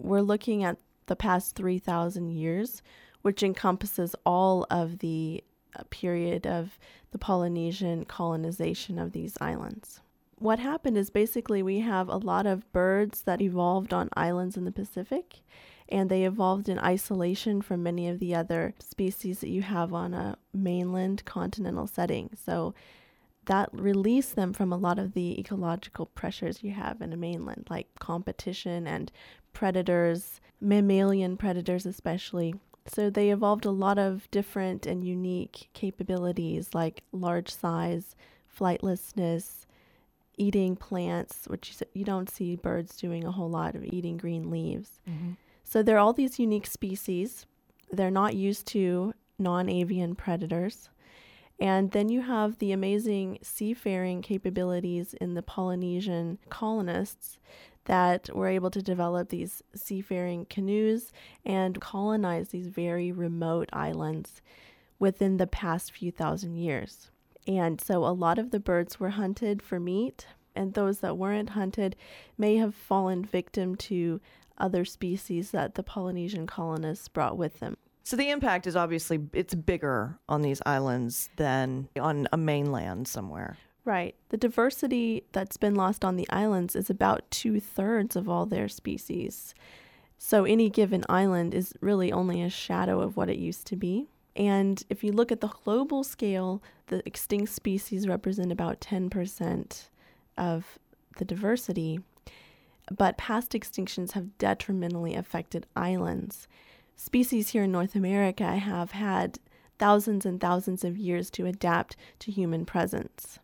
we're looking at the past 3,000 years, which encompasses all of the period of the Polynesian colonization of these islands. What happened is basically we have a lot of birds that evolved on islands in the Pacific, and they evolved in isolation from many of the other species that you have on a mainland continental setting. So that released them from a lot of the ecological pressures you have in a mainland, like competition and predators, mammalian predators especially. So they evolved a lot of different and unique capabilities like large size, flightlessness, eating plants, which you don't see birds doing a whole lot of eating green leaves. Mm-hmm. So there are all these unique species. They're not used to non-avian predators. And then you have the amazing seafaring capabilities in the Polynesian colonists that were able to develop these seafaring canoes and colonize these very remote islands within the past few thousand years. And so a lot of the birds were hunted for meat, and those that weren't hunted may have fallen victim to other species that the Polynesian colonists brought with them. So the impact is obviously, it's bigger on these islands than on a mainland somewhere. Right. The diversity that's been lost on the islands is about 2/3 of all their species. So any given island is really only a shadow of what it used to be. And if you look at the global scale, the extinct species represent about 10% of the diversity. But past extinctions have detrimentally affected islands. Species here in North America have had thousands and thousands of years to adapt to human presence.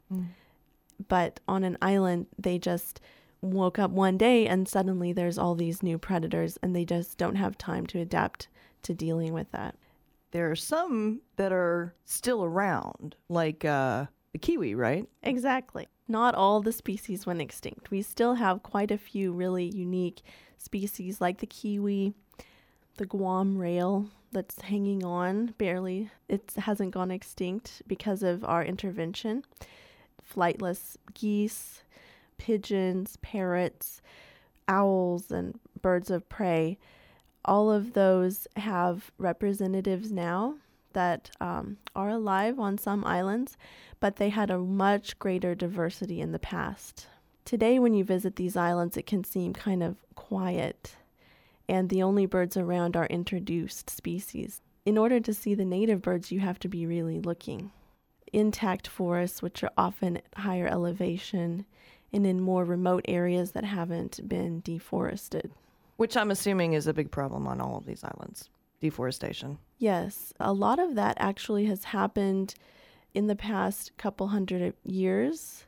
But on an island, they just woke up one day and suddenly there's all these new predators and they just don't have time to adapt to dealing with that. There are some that are still around, like the kiwi, right? Exactly. Not all the species went extinct. We still have quite a few really unique species like the kiwi, the Guam rail that's hanging on barely. It hasn't gone extinct because of our intervention. Flightless geese, pigeons, parrots, owls, and birds of prey. All of those have representatives now that are alive on some islands, but they had a much greater diversity in the past. Today, when you visit these islands, it can seem kind of quiet, and the only birds around are introduced species. In order to see the native birds, you have to be really looking. Intact forests, which are often at higher elevation and in more remote areas that haven't been deforested. Which I'm assuming is a big problem on all of these islands, deforestation. Yes, a lot of that actually has happened in the past couple hundred years.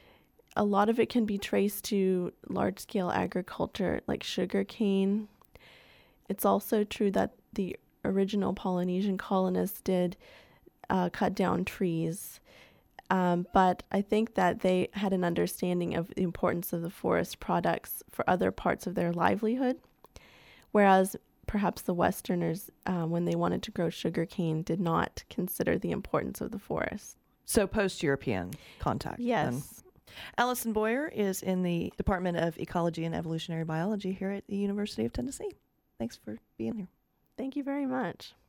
A lot of it can be traced to large-scale agriculture like sugarcane. It's also true that the original Polynesian colonists did cut down trees. But I think that they had an understanding of the importance of the forest products for other parts of their livelihood, whereas perhaps the Westerners, when they wanted to grow sugarcane, did not consider the importance of the forest. So post-European contact. Yes. Then. Allison Boyer is in the Department of Ecology and Evolutionary Biology here at the University of Tennessee. Thanks for being here. Thank you very much.